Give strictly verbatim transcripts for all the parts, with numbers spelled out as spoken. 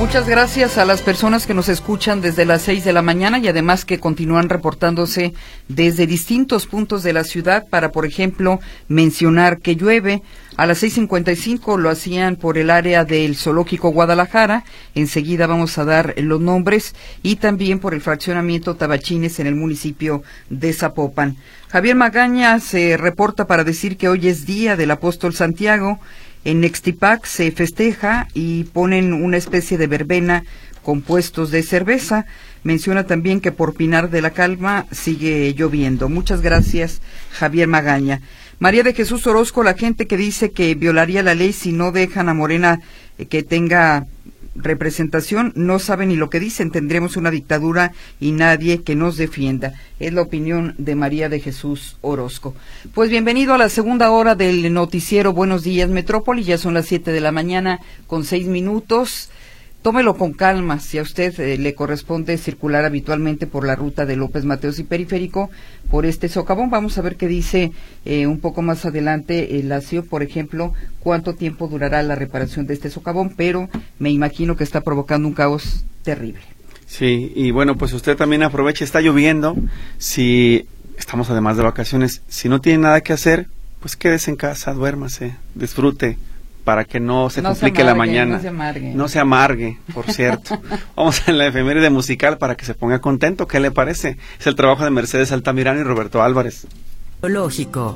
Muchas gracias a las personas que nos escuchan desde las seis de la mañana y además que continúan reportándose desde distintos puntos de la ciudad para, por ejemplo, mencionar que llueve. A las seis cincuenta y cinco lo hacían por el área del Zoológico Guadalajara. Enseguida vamos a dar los nombres, y también por el fraccionamiento Tabachines en el municipio de Zapopan. Javier Magaña se reporta para decir que hoy es día del Apóstol Santiago. En Nextipac se festeja y ponen una especie de verbena con puestos de cerveza. Menciona también que por Pinar de la Calma sigue lloviendo. Muchas gracias, Javier Magaña. María de Jesús Orozco, la gente que dice que violaría la ley si no dejan a Morena eh, que tenga representación, no sabe ni lo que dicen. Tendremos una dictadura y nadie que nos defienda. Es la opinión de María de Jesús Orozco. Pues bienvenido a la segunda hora del noticiero Buenos Días Metrópoli. Ya son las siete de la mañana con seis minutos. Tómelo con calma. Si a usted eh, le corresponde circular habitualmente por la ruta de López Mateos y Periférico, por este socavón, vamos a ver qué dice eh, un poco más adelante el A S I O, por ejemplo, cuánto tiempo durará la reparación de este socavón, pero me imagino que está provocando un caos terrible. Sí, y bueno, pues usted también aproveche, está lloviendo, si estamos además de vacaciones, si no tiene nada que hacer, pues quédese en casa, duérmase, disfrute, para que no se no complique se amargue, la mañana. No se amargue. No se amargue, por cierto. Vamos a la efeméride musical para que se ponga contento. ¿Qué le parece? Es el trabajo de Mercedes Altamirano y Roberto Álvarez. Lógico.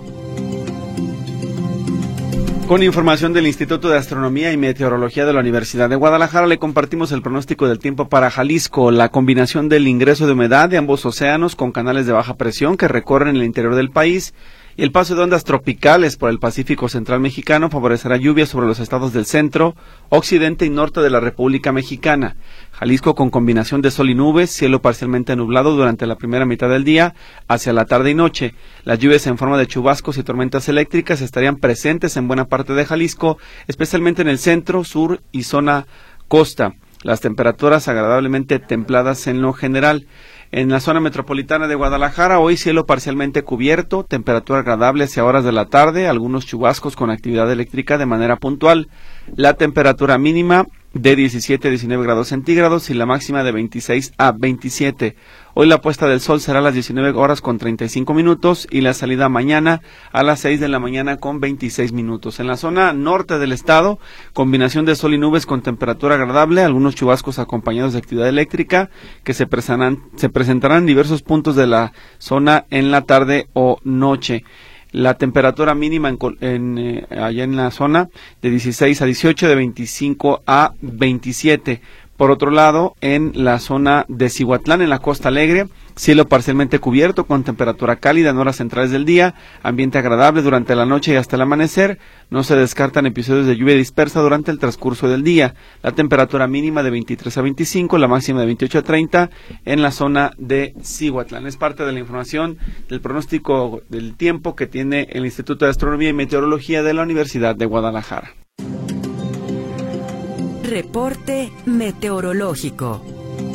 Con información del Instituto de Astronomía y Meteorología de la Universidad de Guadalajara, le compartimos el pronóstico del tiempo para Jalisco. La combinación del ingreso de humedad de ambos océanos con canales de baja presión que recorren el interior del país y el paso de ondas tropicales por el Pacífico Central Mexicano favorecerá lluvias sobre los estados del centro, occidente y norte de la República Mexicana. Jalisco con combinación de sol y nubes, cielo parcialmente nublado durante la primera mitad del día, hacia la tarde y noche. Las lluvias en forma de chubascos y tormentas eléctricas estarían presentes en buena parte de Jalisco, especialmente en el centro, sur y zona costa. Las temperaturas agradablemente templadas en lo general. En la zona metropolitana de Guadalajara, hoy cielo parcialmente cubierto, temperatura agradable hacia horas de la tarde, algunos chubascos con actividad eléctrica de manera puntual. La temperatura mínima de diecisiete a diecinueve grados centígrados y la máxima de veintiséis a veintisiete. Hoy la puesta del sol será a las diecinueve horas con treinta y cinco minutos y la salida mañana a las seis de la mañana con veintiséis minutos. En la zona norte del estado, combinación de sol y nubes con temperatura agradable, algunos chubascos acompañados de actividad eléctrica que se presentarán, se presentarán en diversos puntos de la zona en la tarde o noche. La temperatura mínima en, en, eh, allá en la zona de dieciséis a dieciocho, de veinticinco a veintisiete. Por otro lado, en la zona de Cihuatlán, en la Costa Alegre, cielo parcialmente cubierto con temperatura cálida en horas centrales del día, ambiente agradable durante la noche y hasta el amanecer. No se descartan episodios de lluvia dispersa durante el transcurso del día. La temperatura mínima de veintitrés a veinticinco, la máxima de veintiocho a treinta en la zona de Cihuatlán. Es parte de la información del pronóstico del tiempo que tiene el Instituto de Astronomía y Meteorología de la Universidad de Guadalajara. Reporte meteorológico.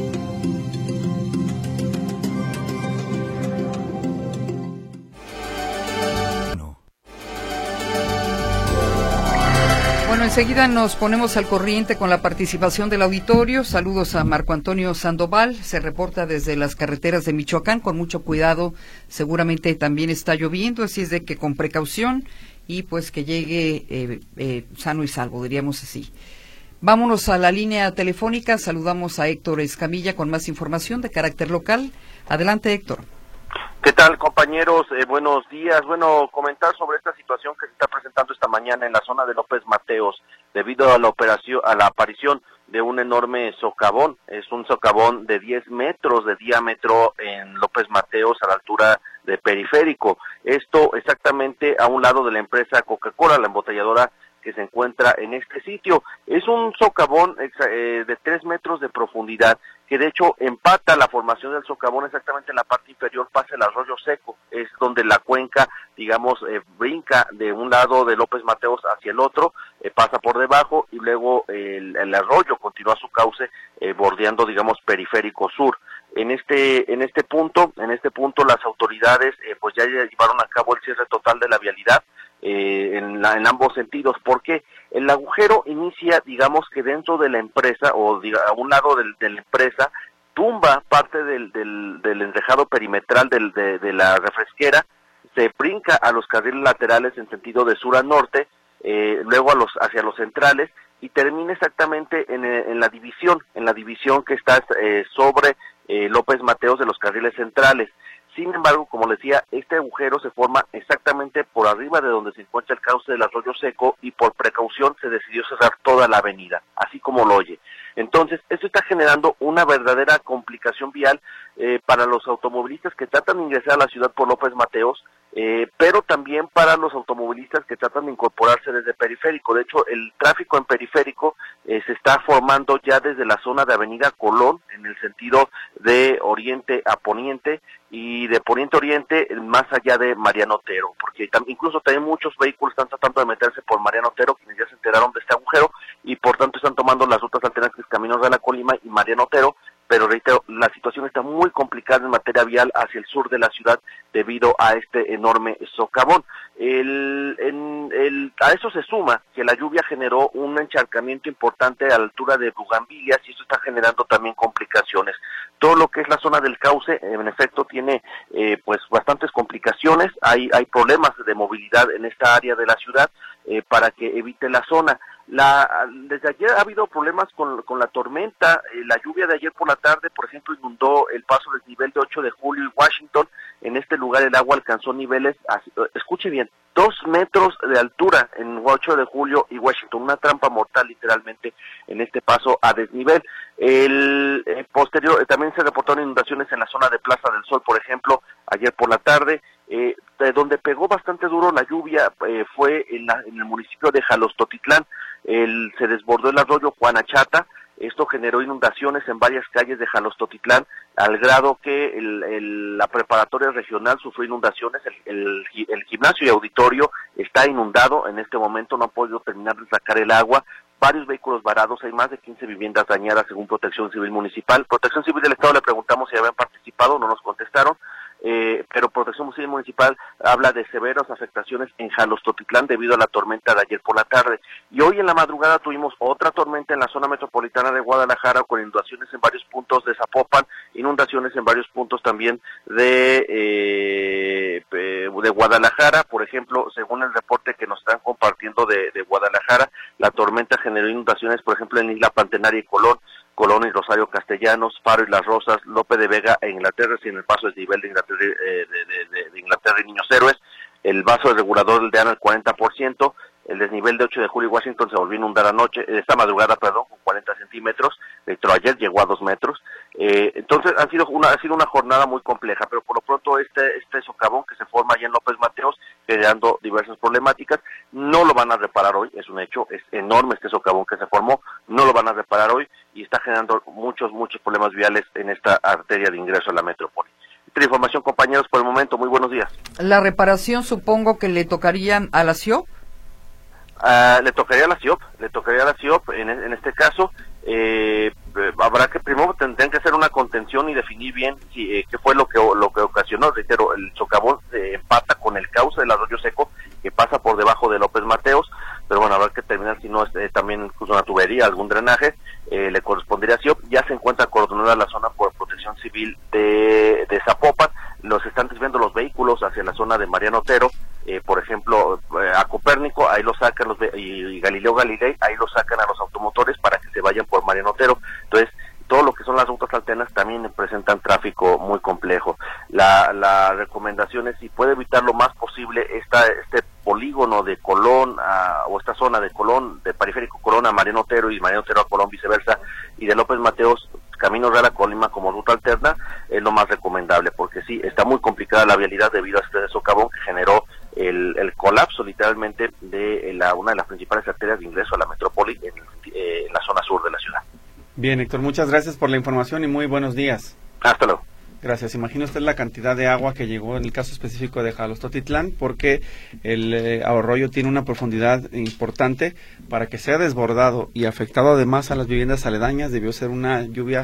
Bueno, enseguida nos ponemos al corriente con la participación del auditorio. Saludos a Marco Antonio Sandoval, se reporta desde las carreteras de Michoacán, con mucho cuidado, seguramente también está lloviendo, así es de que con precaución y pues que llegue eh, eh, sano y salvo, diríamos así. Vámonos a la línea telefónica, saludamos a Héctor Escamilla con más información de carácter local. Adelante, Héctor. ¿Qué tal, compañeros? Eh, buenos días. Bueno, comentar sobre esta situación que se está presentando esta mañana en la zona de López Mateos, debido a la operación, a la aparición de un enorme socavón. Es un socavón de diez metros de diámetro en López Mateos, a la altura de Periférico. Esto exactamente a un lado de la empresa Coca-Cola, la embotelladora que se encuentra en este sitio. Es un socavón eh, de tres metros de profundidad, que de hecho empata la formación del socavón exactamente en la parte inferior, pasa el arroyo seco, es donde la cuenca, digamos, eh, brinca de un lado de López Mateos hacia el otro, eh, pasa por debajo y luego eh, el, el arroyo continúa su cauce eh, bordeando, digamos, Periférico Sur. En este en este punto, en este punto las autoridades eh, pues ya llevaron a cabo el cierre total de la vialidad. eh, en, la, en ambos sentidos. ¿Por qué? El agujero inicia, digamos que dentro de la empresa, o diga, a un lado del, de la empresa, tumba parte del, del, del enrejado perimetral del, de, de la refresquera, se brinca a los carriles laterales en sentido de sur a norte, eh, luego a los hacia los centrales, y termina exactamente en, en la división, en la división que está eh, sobre eh, López Mateos de los carriles centrales. Sin embargo, como les decía, este agujero se forma exactamente por arriba de donde se encuentra el cauce del Arroyo Seco, y por precaución se decidió cerrar toda la avenida, así como lo oye. Entonces, esto está generando una verdadera complicación vial eh, para los automovilistas que tratan de ingresar a la ciudad por López Mateos, eh, pero también para los automovilistas que tratan de incorporarse desde periférico. De hecho, el tráfico en periférico eh, se está formando ya desde la zona de Avenida Colón, en el sentido de oriente a poniente, y de poniente a oriente más allá de Mariano Otero, porque tam incluso también muchos vehículos están tratando de meterse por Mariano Otero, quienes ya se enteraron de este agujero, y por tanto están tomando las rutas alternativas Caminos de la Colima y Mariano Otero. Pero reitero, la situación está muy complicada en materia vial hacia el sur de la ciudad debido a este enorme socavón. El, en, el, a eso se suma que la lluvia generó un encharcamiento importante a la altura de Bugambilias, y eso está generando también complicaciones. Todo lo que es la zona del cauce, en efecto, tiene eh, pues bastantes complicaciones. Hay, hay problemas de movilidad en esta área de la ciudad eh, para que evite la zona. La, desde ayer ha habido problemas con, con la tormenta. Eh, la lluvia de ayer por la tarde, por ejemplo, inundó el paso del nivel de ocho de julio y Washington. En este lugar el agua alcanzó niveles, escuche bien, dos metros de altura en ocho de julio y Washington, una trampa mortal literalmente en este paso a desnivel. El eh, posterior, eh, también se reportaron inundaciones en la zona de Plaza del Sol, por ejemplo, ayer por la tarde. Eh, de donde pegó bastante duro la lluvia eh, fue en, la, en el municipio de Jalostotitlán. El, se desbordó el arroyo Juanachata. Esto generó inundaciones en varias calles de Jalostotitlán, al grado que el, el, la preparatoria regional sufrió inundaciones. El, el, el gimnasio y auditorio está inundado en este momento, no ha podido terminar de sacar el agua. Varios vehículos varados, hay más de quince viviendas dañadas según Protección Civil Municipal. Protección Civil del Estado le preguntamos si habían participado, no nos contestaron. Eh, pero Protección Civil Municipal habla de severas afectaciones en Jalostotitlán debido a la tormenta de ayer por la tarde. Y hoy en la madrugada tuvimos otra tormenta en la zona metropolitana de Guadalajara, con inundaciones en varios puntos de Zapopan, inundaciones en varios puntos también de eh, de Guadalajara. Por ejemplo, según el reporte que nos están compartiendo de, de Guadalajara, la tormenta generó inundaciones, por ejemplo, en Isla Pantenaria y Colón, Colón y Rosario Castellanos, Faro y Las Rosas, Lope de Vega e Inglaterra, y en el paso desnivel de Inglaterra, eh, de, de, de, de Inglaterra y Niños Héroes. El vaso regulador del Deana al cuarenta por ciento, el desnivel de ocho de julio y Washington se volvió a inundar anoche, esta madrugada, perdón, con cuarenta centímetros, pero ayer llegó a dos metros. Eh, entonces ha sido una ha sido una jornada muy compleja, pero por lo pronto este este socavón que se forma allá en López Mateos, generando diversas problemáticas, no lo van a reparar hoy, es un hecho, es enorme este socavón que se formó, no lo van a reparar hoy y está generando muchos, muchos problemas viales en esta arteria de ingreso a la metrópoli. Esta información, compañeros, por el momento. Muy buenos días. La reparación supongo que le tocaría a la C I O P. Uh, le tocaría a la C I O P, le tocaría a la C I O P en, en este caso. Eh, habrá que primero tendrían que hacer una contención y definir bien si, eh, qué fue lo que lo que ocasionó. Reitero, el socavón se empata con el cauce del Arroyo Seco que pasa por debajo de López Mateos, pero bueno, habrá que terminar si no es eh, también incluso una tubería, algún drenaje, eh, le correspondería a C I O P. Ya se encuentra coordinada la zona por Protección Civil de, de Zapopan. Los están desviando los vehículos hacia la zona de Mariano Otero, eh, por ejemplo, eh, a Copérnico, ahí lo sacan los y, y Galileo Galilei, ahí lo sacan a los automotores para que se vayan por Mariano Otero. Entonces, todo lo que son las rutas alternas también presentan tráfico muy complejo. La, la recomendación es, si puede evitar lo más posible esta, este polígono de Colón a, o esta zona de Colón, de periférico Colón a Mariano Otero y Mariano Otero a Colón viceversa, y de López Mateos, Camino Real a Colima como ruta alterna, es lo más recomendable, porque sí, está muy complicada la vialidad debido a este socavón que generó el, el colapso literalmente de la, una de las principales arterias de ingreso a la metrópoli en, eh, en la zona sur de la ciudad. Bien, Héctor, muchas gracias por la información y muy buenos días. Hasta luego. Gracias. Imagina usted la cantidad de agua que llegó en el caso específico de Jalostotitlán, porque el eh, arroyo tiene una profundidad importante. Para que sea desbordado y afectado además a las viviendas aledañas, debió ser una lluvia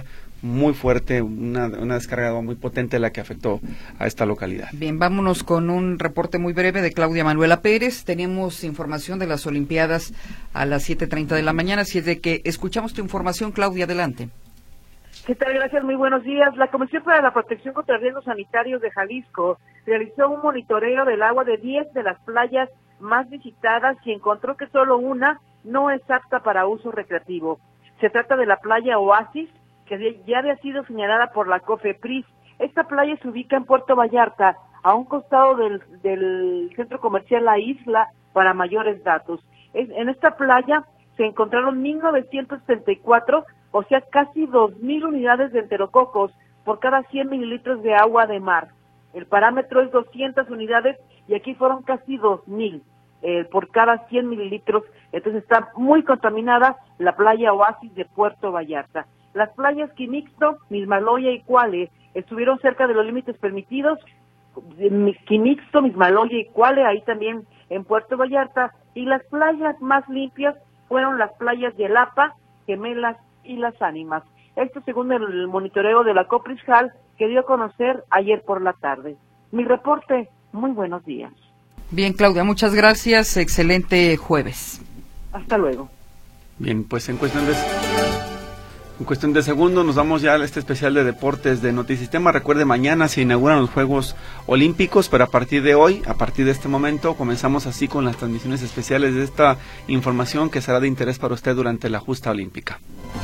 muy fuerte, una, una descarga de agua muy potente la que afectó a esta localidad. Bien, vámonos con un reporte muy breve de Claudia Manuela Pérez. Tenemos información de las Olimpiadas a las siete treinta de la mañana, así es de que escuchamos tu información, Claudia, adelante. ¿Qué tal? Gracias, muy buenos días. La Comisión para la Protección contra Riesgos Sanitarios de Jalisco realizó un monitoreo del agua de diez de las playas más visitadas y encontró que solo una no es apta para uso recreativo. Se trata de la playa Oasis, que ya había sido señalada por la COFEPRIS. Esta playa se ubica en Puerto Vallarta, a un costado del, del centro comercial La Isla. Para mayores datos, es, en esta playa se encontraron mil novecientos setenta y cuatro, o sea, casi dos mil unidades de enterococos por cada cien mililitros de agua de mar. El parámetro es doscientas unidades y aquí fueron casi dos mil eh, por cada cien mililitros. Entonces está muy contaminada la playa Oasis de Puerto Vallarta. Las playas Quimixto, Mismaloya y Cuale estuvieron cerca de los límites permitidos. Quimixto, Mismaloya y Cuale, ahí también en Puerto Vallarta, y las playas más limpias fueron las playas Yelapa, Gemelas y Las Ánimas. Esto según el monitoreo de la Coprisjal que dio a conocer ayer por la tarde. Mi reporte, muy buenos días. Bien, Claudia, muchas gracias, excelente jueves. Hasta luego. Bien, pues en cuestión de... En cuestión de segundos nos vamos ya a este especial de deportes de Notisistema. Recuerde, mañana se inauguran los Juegos Olímpicos, pero a partir de hoy, a partir de este momento, comenzamos así con las transmisiones especiales de esta información que será de interés para usted durante la justa olímpica.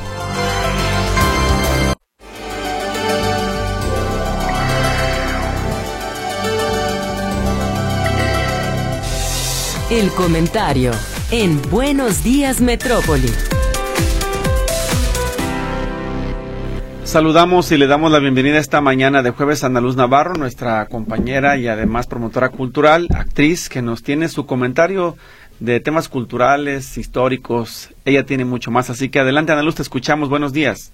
El comentario en Buenos Días Metrópoli. Saludamos y le damos la bienvenida esta mañana de jueves a Ana Luz Navarro, nuestra compañera y además promotora cultural, actriz, que nos tiene su comentario de temas culturales, históricos. Ella tiene mucho más, así que adelante, Ana Luz, te escuchamos. Buenos días.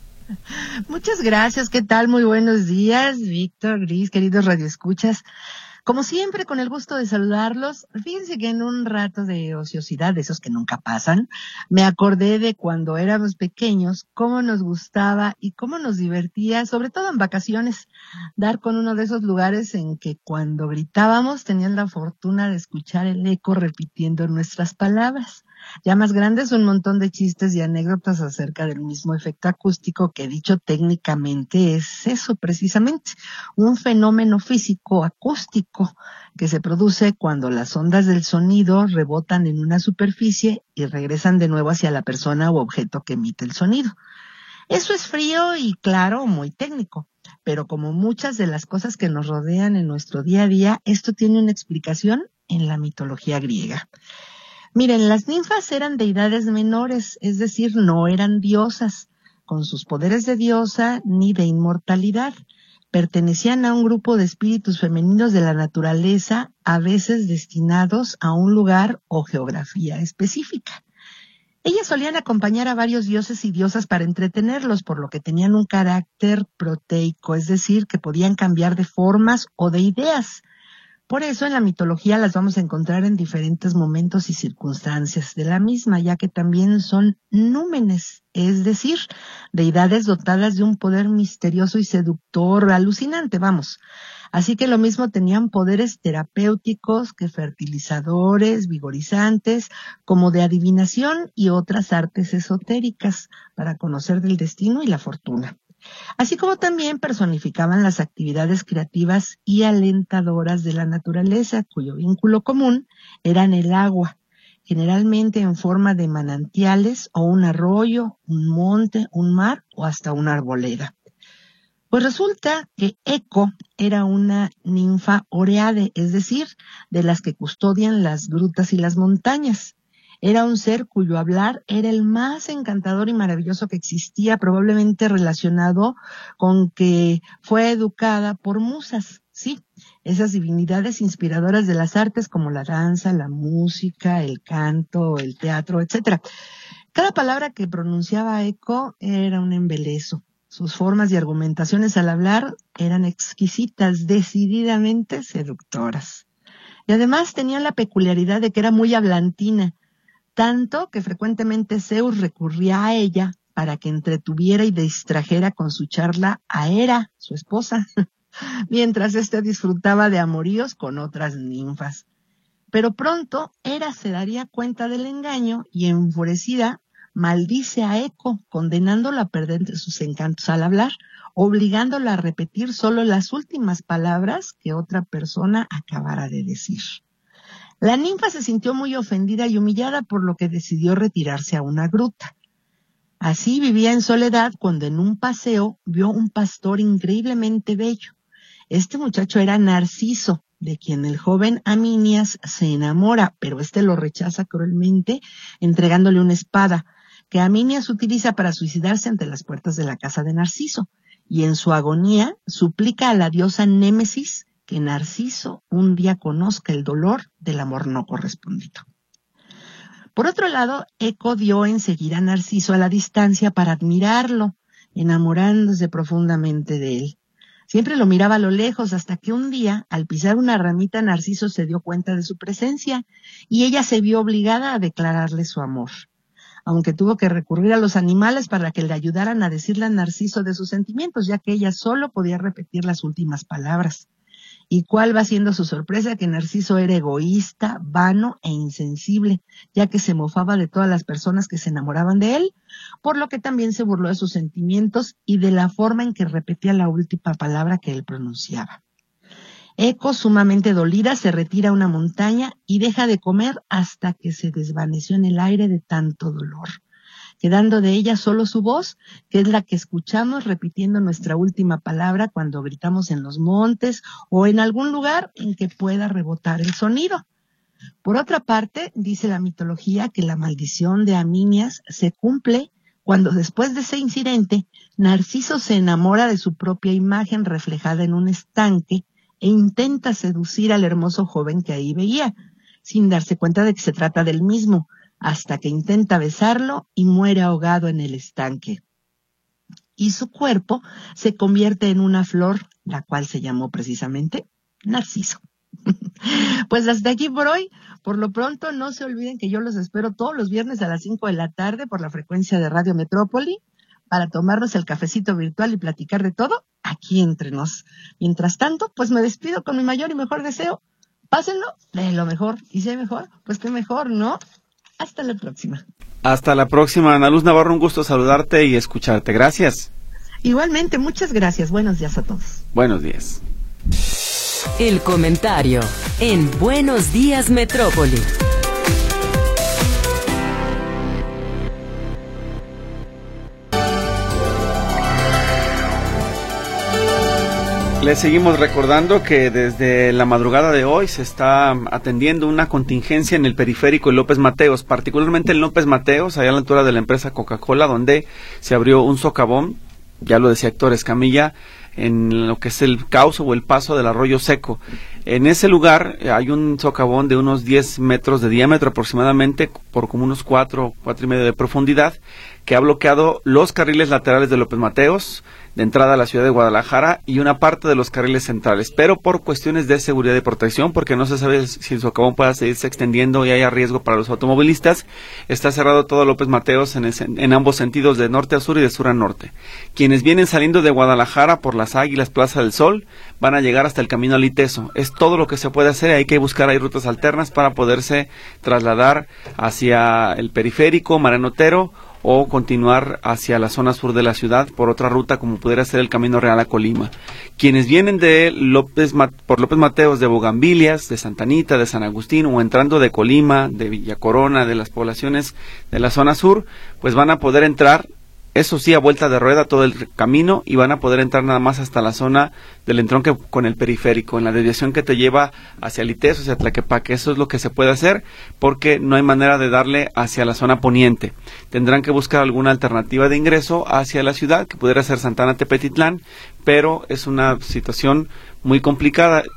Muchas gracias, ¿qué tal? Muy buenos días, Víctor, Gris, queridos radioescuchas. Como siempre, con el gusto de saludarlos. Fíjense que en un rato de ociosidad, de esos que nunca pasan, me acordé de cuando éramos pequeños, cómo nos gustaba y cómo nos divertía, sobre todo en vacaciones, dar con uno de esos lugares en que cuando gritábamos tenían la fortuna de escuchar el eco repitiendo nuestras palabras. Ya más grandes, un montón de chistes y anécdotas acerca del mismo efecto acústico que, dicho técnicamente, es eso precisamente, un fenómeno físico acústico que se produce cuando las ondas del sonido rebotan en una superficie y regresan de nuevo hacia la persona u objeto que emite el sonido. Eso es frío y claro, muy técnico, pero como muchas de las cosas que nos rodean en nuestro día a día, esto tiene una explicación en la mitología griega. Miren, las ninfas eran deidades menores, es decir, no eran diosas, con sus poderes de diosa ni de inmortalidad. Pertenecían a un grupo de espíritus femeninos de la naturaleza, a veces destinados a un lugar o geografía específica. Ellas solían acompañar a varios dioses y diosas para entretenerlos, por lo que tenían un carácter proteico, es decir, que podían cambiar de formas o de ideas. Por eso en la mitología las vamos a encontrar en diferentes momentos y circunstancias de la misma, ya que también son númenes, es decir, deidades dotadas de un poder misterioso y seductor, alucinante, vamos. Así que lo mismo tenían poderes terapéuticos que fertilizadores, vigorizantes, como de adivinación y otras artes esotéricas para conocer del destino y la fortuna. Así como también personificaban las actividades creativas y alentadoras de la naturaleza, cuyo vínculo común eran el agua, generalmente en forma de manantiales o un arroyo, un monte, un mar o hasta una arboleda. Pues resulta que Eco era una ninfa oreade, es decir, de las que custodian las grutas y las montañas. Era un ser cuyo hablar era el más encantador y maravilloso que existía, probablemente relacionado con que fue educada por musas, sí, esas divinidades inspiradoras de las artes como la danza, la música, el canto, el teatro, etcétera. Cada palabra que pronunciaba Eco era un embeleso. Sus formas y argumentaciones al hablar eran exquisitas, decididamente seductoras. Y además tenían la peculiaridad de que era muy hablantina, tanto que frecuentemente Zeus recurría a ella para que entretuviera y distrajera con su charla a Hera, su esposa, mientras éste disfrutaba de amoríos con otras ninfas. Pero pronto Hera se daría cuenta del engaño y, enfurecida, maldice a Eco, condenándola a perder sus encantos al hablar, obligándola a repetir solo las últimas palabras que otra persona acabara de decir. La ninfa se sintió muy ofendida y humillada, por lo que decidió retirarse a una gruta. Así vivía en soledad cuando en un paseo vio un pastor increíblemente bello. Este muchacho era Narciso, de quien el joven Aminias se enamora, pero este lo rechaza cruelmente, entregándole una espada, que Aminias utiliza para suicidarse ante las puertas de la casa de Narciso, y en su agonía suplica a la diosa Némesis que Narciso un día conozca el dolor del amor no correspondido. Por otro lado, Eco dio en seguir a Narciso a la distancia para admirarlo, enamorándose profundamente de él. Siempre lo miraba a lo lejos, hasta que un día, al pisar una ramita, Narciso se dio cuenta de su presencia y ella se vio obligada a declararle su amor. Aunque tuvo que recurrir a los animales para que le ayudaran a decirle a Narciso de sus sentimientos, ya que ella solo podía repetir las últimas palabras. ¿Y cuál va siendo su sorpresa? Que Narciso era egoísta, vano e insensible, ya que se mofaba de todas las personas que se enamoraban de él, por lo que también se burló de sus sentimientos y de la forma en que repetía la última palabra que él pronunciaba. Eco, sumamente dolida, se retira a una montaña y deja de comer hasta que se desvaneció en el aire de tanto dolor, quedando de ella solo su voz, que es la que escuchamos repitiendo nuestra última palabra cuando gritamos en los montes o en algún lugar en que pueda rebotar el sonido. Por otra parte, dice la mitología que la maldición de Aminias se cumple cuando, después de ese incidente, Narciso se enamora de su propia imagen reflejada en un estanque e intenta seducir al hermoso joven que ahí veía, sin darse cuenta de que se trata del mismo, hasta que intenta besarlo y muere ahogado en el estanque. Y su cuerpo se convierte en una flor, la cual se llamó precisamente Narciso. Pues hasta aquí por hoy. Por lo pronto, no se olviden que yo los espero todos los viernes a las cinco de la tarde por la frecuencia de Radio Metrópoli para tomarnos el cafecito virtual y platicar de todo aquí entre nos. Mientras tanto, pues me despido con mi mayor y mejor deseo. Pásenlo de lo mejor. Y si hay mejor, pues qué mejor, ¿no? Hasta la próxima. Hasta la próxima, Ana Luz Navarro, un gusto saludarte y escucharte. Gracias. Igualmente, muchas gracias. Buenos días a todos. Buenos días. El comentario en Buenos Días Metrópoli. Les seguimos recordando que desde la madrugada de hoy se está atendiendo una contingencia en el periférico de López Mateos, particularmente en López Mateos, allá a la altura de la empresa Coca-Cola, donde se abrió un socavón, ya lo decía Héctor Escamilla, en lo que es el cauce o el paso del arroyo seco. En ese lugar hay un socavón de unos diez metros de diámetro aproximadamente, por como unos cuatro, cuatro y medio de profundidad, que ha bloqueado los carriles laterales de López Mateos, de entrada a la ciudad de Guadalajara, y una parte de los carriles centrales, pero por cuestiones de seguridad y protección, porque no se sabe si el socavón pueda seguirse extendiendo y haya riesgo para los automovilistas, está cerrado todo López Mateos en, ese, en ambos sentidos, de norte a sur y de sur a norte. Quienes vienen saliendo de Guadalajara por Las Águilas, Plaza del Sol, van a llegar hasta el camino al Iteso. Es todo lo que se puede hacer, hay que buscar ahí rutas alternas para poderse trasladar hacia el periférico, Mariano Otero, o continuar hacia la zona sur de la ciudad por otra ruta como pudiera ser el Camino Real a Colima. Quienes vienen de López por López Mateos, de Bugambilias, de Santa Anita, de San Agustín, o entrando de Colima, de Villa Corona, de las poblaciones de la zona sur, pues van a poder entrar, eso sí, a vuelta de rueda todo el camino, y van a poder entrar nada más hasta la zona del entronque con el periférico, en la desviación que te lleva hacia el Iteso, hacia Tlaquepaque. Eso es lo que se puede hacer, porque no hay manera de darle hacia la zona poniente. Tendrán que buscar alguna alternativa de ingreso hacia la ciudad, que pudiera ser Santana Tepetitlán, pero es una situación muy complicada.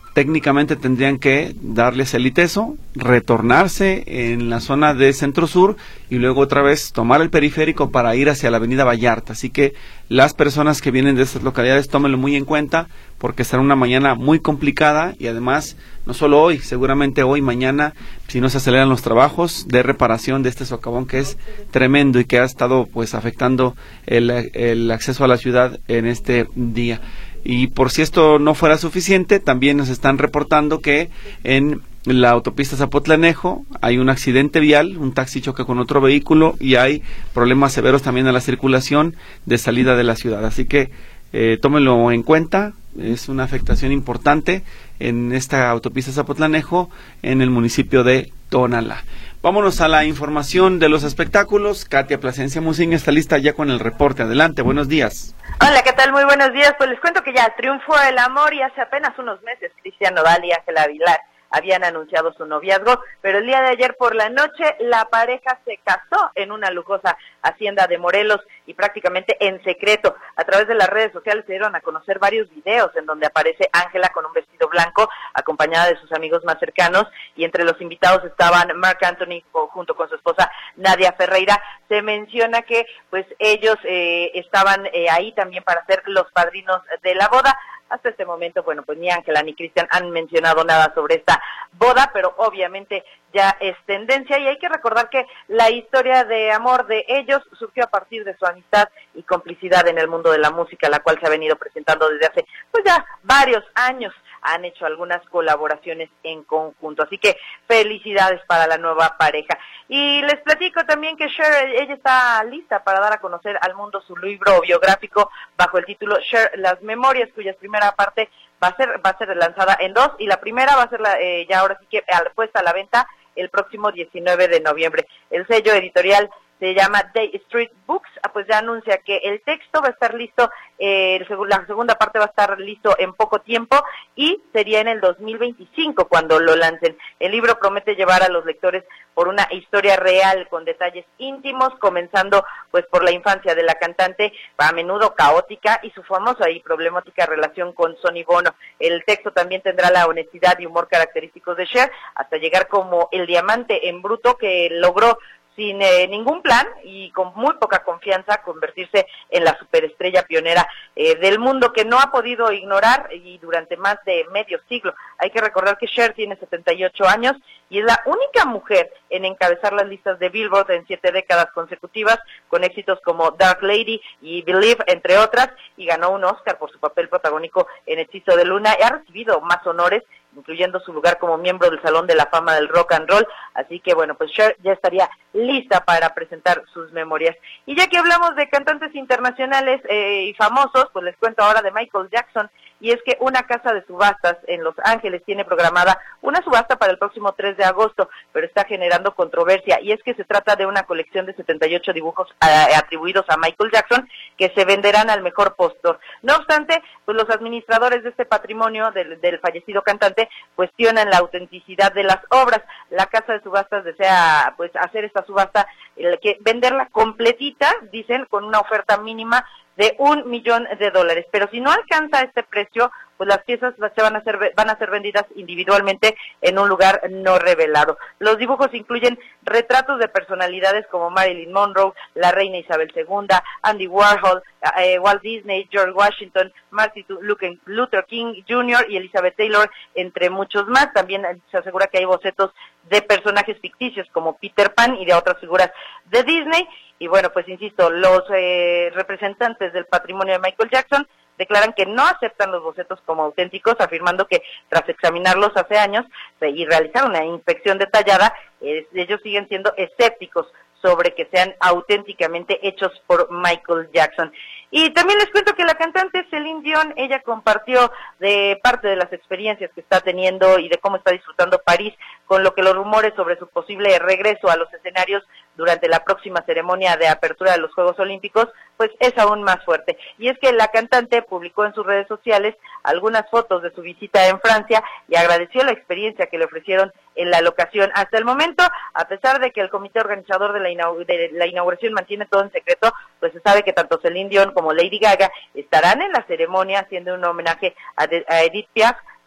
técnicamente tendrían que darles el ITESO, retornarse en la zona de Centro Sur y luego otra vez tomar el periférico para ir hacia la avenida Vallarta. Así que las personas que vienen de estas localidades tómenlo muy en cuenta porque será una mañana muy complicada y además no solo hoy, seguramente hoy, mañana, si no se aceleran los trabajos de reparación de este socavón que es tremendo y que ha estado pues afectando el, el acceso a la ciudad en este día. Y por si esto no fuera suficiente, también nos están reportando que en la autopista Zapotlanejo hay un accidente vial, un taxi choca con otro vehículo y hay problemas severos también en la circulación de salida de la ciudad. Así que eh, tómenlo en cuenta, es una afectación importante en esta autopista Zapotlanejo en el municipio de Tonalá. Vámonos a la información de los espectáculos. Katia Plasencia Musin está lista ya con el reporte. Adelante, buenos días. Hola, ¿qué tal? Muy buenos días. Pues les cuento que ya triunfó el amor y hace apenas unos meses Cristian Nodal y Ángela Aguilar habían anunciado su noviazgo, pero el día de ayer por la noche la pareja se casó en una lujosa hacienda de Morelos y prácticamente en secreto. A través de las redes sociales se dieron a conocer varios videos en donde aparece Ángela con un vestido blanco acompañada de sus amigos más cercanos y entre los invitados estaban Marc Anthony junto con su esposa Nadia Ferreira. Se menciona que pues ellos eh, estaban eh, ahí también para ser los padrinos de la boda. Hasta este momento, bueno, pues ni Ángela ni Cristian han mencionado nada sobre esta boda, pero obviamente ya es tendencia y hay que recordar que la historia de amor de ellos surgió a partir de su amistad y complicidad en el mundo de la música, la cual se ha venido presentando desde hace pues ya varios años. Han hecho algunas colaboraciones en conjunto, así que felicidades para la nueva pareja. Y les platico también que Cher, ella está lista para dar a conocer al mundo su libro biográfico bajo el título Cher, las memorias, cuyas primera parte va a ser va a ser lanzada en dos y la primera va a ser la, eh, ya ahora sí que puesta a la venta el próximo diecinueve de noviembre. El sello editorial se llama Day Street Books, pues ya anuncia que el texto va a estar listo, eh, la segunda parte va a estar listo en poco tiempo y sería en el dos mil veinticinco cuando lo lancen. El libro promete llevar a los lectores por una historia real con detalles íntimos, comenzando pues por la infancia de la cantante, a menudo caótica, y su famosa y problemática relación con Sonny Bono. El texto también tendrá la honestidad y humor característicos de Cher, hasta llegar como el diamante en bruto que logró sin eh, ningún plan y con muy poca confianza convertirse en la superestrella pionera eh, del mundo que no ha podido ignorar y durante más de medio siglo. Hay que recordar que Cher tiene setenta y ocho años y es la única mujer en encabezar las listas de Billboard en siete décadas consecutivas, con éxitos como Dark Lady y Believe, entre otras, y ganó un Oscar por su papel protagónico en Hechizo de Luna y ha recibido más honores, incluyendo su lugar como miembro del Salón de la Fama del Rock and Roll. Así que bueno, pues Cher ya estaría lista para presentar sus memorias. Y ya que hablamos de cantantes internacionales eh, y famosos, pues les cuento ahora de Michael Jackson, y es que una casa de subastas en Los Ángeles tiene programada una subasta para el próximo tres de agosto, pero está generando controversia, y es que se trata de una colección de setenta y ocho dibujos a, atribuidos a Michael Jackson que se venderán al mejor postor. No obstante, pues los administradores de este patrimonio del, del fallecido cantante cuestionan la autenticidad de las obras. La casa de subastas desea pues hacer esta subasta, el que venderla completita, dicen, con una oferta mínima de un millón de dólares, pero si no alcanza este precio, pues las piezas se van a ser van a ser vendidas individualmente en un lugar no revelado. Los dibujos incluyen retratos de personalidades como Marilyn Monroe, la reina Isabel segunda, Andy Warhol, eh, Walt Disney, George Washington, Martin Luther King junior y Elizabeth Taylor, entre muchos más. También se asegura que hay bocetos de personajes ficticios como Peter Pan y de otras figuras de Disney. Y bueno, pues insisto, los eh, representantes del patrimonio de Michael Jackson declaran que no aceptan los bocetos como auténticos, afirmando que tras examinarlos hace años y realizar una inspección detallada, eh, ellos siguen siendo escépticos sobre que sean auténticamente hechos por Michael Jackson. Y también les cuento que la cantante Celine Dion, ella compartió de parte de las experiencias que está teniendo y de cómo está disfrutando París, con lo que los rumores sobre su posible regreso a los escenarios durante la próxima ceremonia de apertura de los Juegos Olímpicos, pues es aún más fuerte. Y es que la cantante publicó en sus redes sociales algunas fotos de su visita en Francia y agradeció la experiencia que le ofrecieron en la locación. Hasta el momento, a pesar de que el comité organizador de la, inaug- de la inauguración mantiene todo en secreto, pues se sabe que tanto Celine Dion como Lady Gaga estarán en la ceremonia haciendo un homenaje a, de- a Edith Piaf,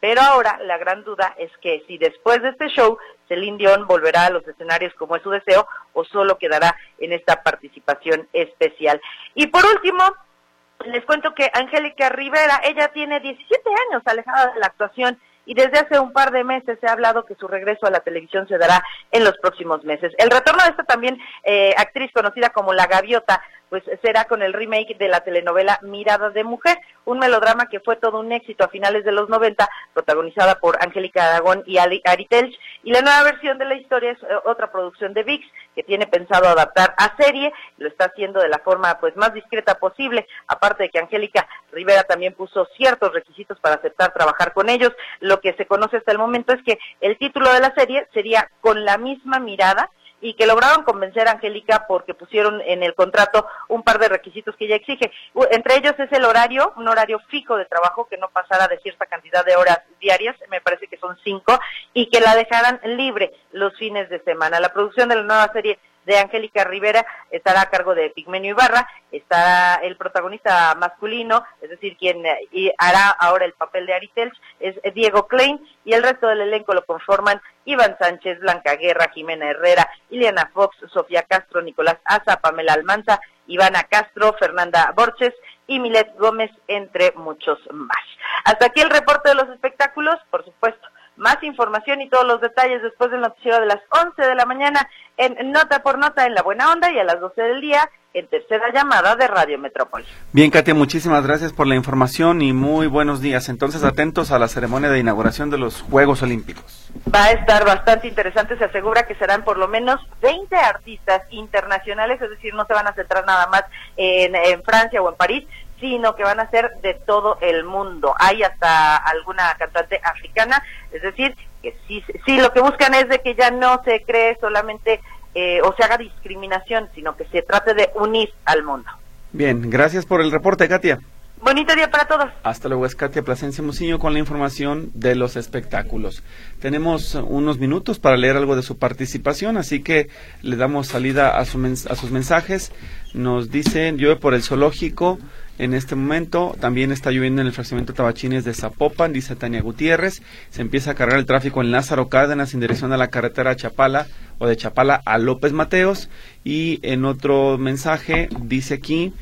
Pero ahora la gran duda es que si después de este show Celine Dion volverá a los escenarios como es su deseo o solo quedará en esta participación especial. Y por último, les cuento que Angélica Rivera, ella tiene diecisiete años alejada de la actuación y desde hace un par de meses se ha hablado que su regreso a la televisión se dará en los próximos meses. El retorno de esta también eh, actriz conocida como La Gaviota, pues será con el remake de la telenovela Mirada de Mujer, un melodrama que fue todo un éxito a finales de los noventa, protagonizada por Angélica Aragón y Ari, Ari Telch, y la nueva versión de la historia es eh, otra producción de ViX, que tiene pensado adaptar a serie, lo está haciendo de la forma pues más discreta posible, aparte de que Angélica Rivera también puso ciertos requisitos para aceptar trabajar con ellos. Lo que se conoce hasta el momento es que el título de la serie sería Con la misma mirada, y que lograron convencer a Angélica porque pusieron en el contrato un par de requisitos que ella exige. Entre ellos es el horario, un horario fijo de trabajo que no pasara de cierta cantidad de horas diarias, me parece que son cinco, y que la dejaran libre los fines de semana. La producción de la nueva serie de Angélica Rivera estará a cargo de Pigmenio Ibarra, estará el protagonista masculino, es decir, quien eh, hará ahora el papel de Ari Telch, es Diego Klein, y el resto del elenco lo conforman Iván Sánchez, Blanca Guerra, Jimena Herrera, Ileana Fox, Sofía Castro, Nicolás Aza, Pamela Almanza, Ivana Castro, Fernanda Borges y Milet Gómez, entre muchos más. Hasta aquí el reporte de los espectáculos, por supuesto. Más información y todos los detalles después del noticiero de las once de la mañana en Nota por Nota en La Buena Onda y a las doce del día en Tercera Llamada de Radio Metrópoli. Bien, Katia, muchísimas gracias por la información y muy buenos días. Entonces, atentos a la ceremonia de inauguración de los Juegos Olímpicos. Va a estar bastante interesante, se asegura que serán por lo menos veinte artistas internacionales, es decir, no se van a centrar nada más en, en Francia o en París, sino que van a ser de todo el mundo. Hay hasta alguna cantante africana, es decir, que sí, sí lo que buscan es de que ya no se cree solamente eh, o se haga discriminación, sino que se trate de unir al mundo. Bien, gracias por el reporte, Katia. Bonito día para todos. Hasta luego, es Katia Plasencia Muciño con la información de los espectáculos. Tenemos unos minutos para leer algo de su participación, así que le damos salida a, su mens- a sus mensajes. Nos dicen, llueve por el zoológico en este momento, también está lloviendo en el fraccionamiento Tabachines de Zapopan, dice Tania Gutiérrez. Se empieza a cargar el tráfico en Lázaro Cárdenas en dirección a la carretera Chapala o de Chapala a López Mateos. Y en otro mensaje dice aquí,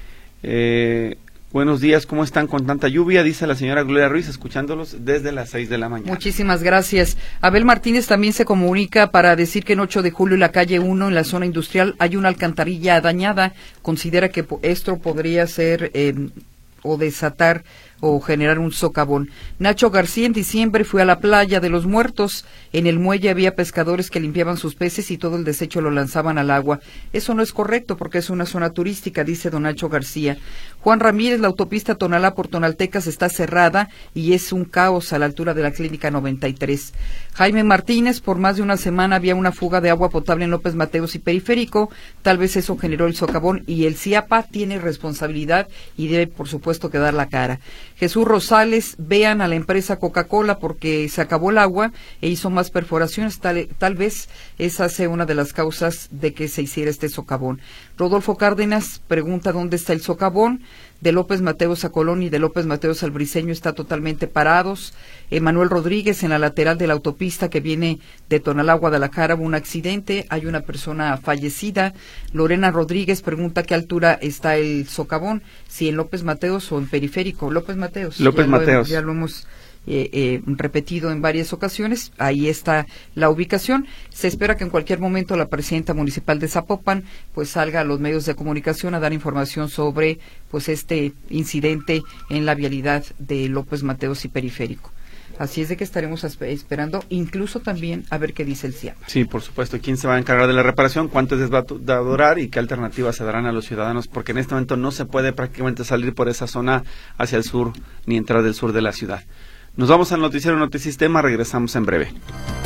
eh, buenos días, ¿cómo están con tanta lluvia? Dice la señora Gloria Ruiz, escuchándolos desde las seis de la mañana. Muchísimas gracias. Abel Martínez también se comunica para decir que en ocho de julio, en la calle uno, en la zona industrial, hay una alcantarilla dañada. Considera que esto podría ser eh, o desatar o generar un socavón. Nacho García, en diciembre fue a la playa de los Muertos. En el muelle había pescadores que limpiaban sus peces y todo el desecho lo lanzaban al agua. Eso no es correcto porque es una zona turística, dice don Nacho García. Juan Ramírez, la autopista Tonalá por Tonaltecas está cerrada y es un caos a la altura de la Clínica noventa y tres. Jaime Martínez, por más de una semana había una fuga de agua potable en López Mateos y Periférico. Tal vez eso generó el socavón y el CIAPA tiene responsabilidad y debe, por supuesto, que dar la cara. Jesús Rosales, vean a la empresa Coca-Cola porque se acabó el agua e hizo más perforaciones, tal, tal vez esa sea una de las causas de que se hiciera este socavón. Rodolfo Cárdenas pregunta dónde está el socavón. De López Mateos a Colón y de López Mateos al Briceño está totalmente parados. Emanuel Rodríguez, en la lateral de la autopista que viene de Tonalá a Guadalajara, hubo un accidente, hay una persona fallecida. Lorena Rodríguez pregunta a qué altura está el socavón, si en López Mateos o en Periférico. López Mateos. López ya Mateos. Lo, ya lo hemos eh, eh, repetido en varias ocasiones, ahí está la ubicación. Se espera que en cualquier momento la presidenta municipal de Zapopan pues salga a los medios de comunicación a dar información sobre pues este incidente en la vialidad de López Mateos y Periférico. Así es de que estaremos esperando, incluso también a ver qué dice el CIAPA. Sí, por supuesto. ¿Quién se va a encargar de la reparación? ¿Cuánto les va a durar? ¿Y qué alternativas se darán a los ciudadanos? Porque en este momento no se puede prácticamente salir por esa zona hacia el sur, ni entrar del sur de la ciudad. Nos vamos al noticiero Notisistema, regresamos en breve.